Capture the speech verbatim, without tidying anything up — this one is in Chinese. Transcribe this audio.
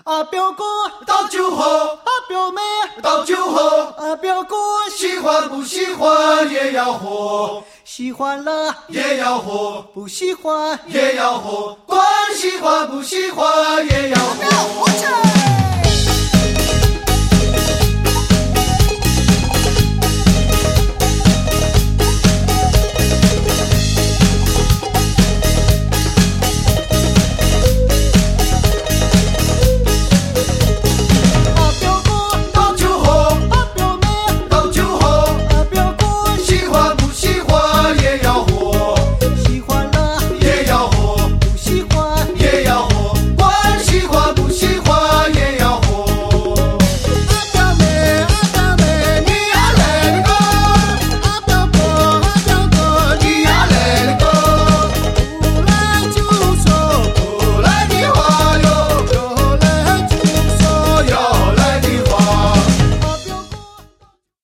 啊表哥倒酒喝， 啊表妹倒酒喝， 啊表哥喜欢不喜欢也要喝， 喜欢了也要喝， 不喜欢也要喝，管喜欢不喜欢也要喝。